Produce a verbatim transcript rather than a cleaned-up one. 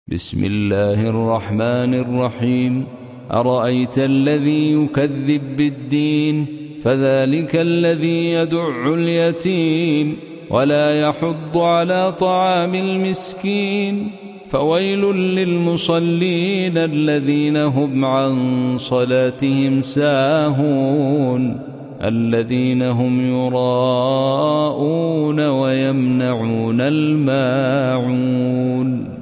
بسم الله الرحمن الرحيم. أرأيت الذي يكذب بالدين فذلك الذي يدع اليتيم ولا يحض على طعام المسكين فويل للمصلين الذين هم عن صلاتهم ساهون الذين هم يراءون ويمنعون الماعون.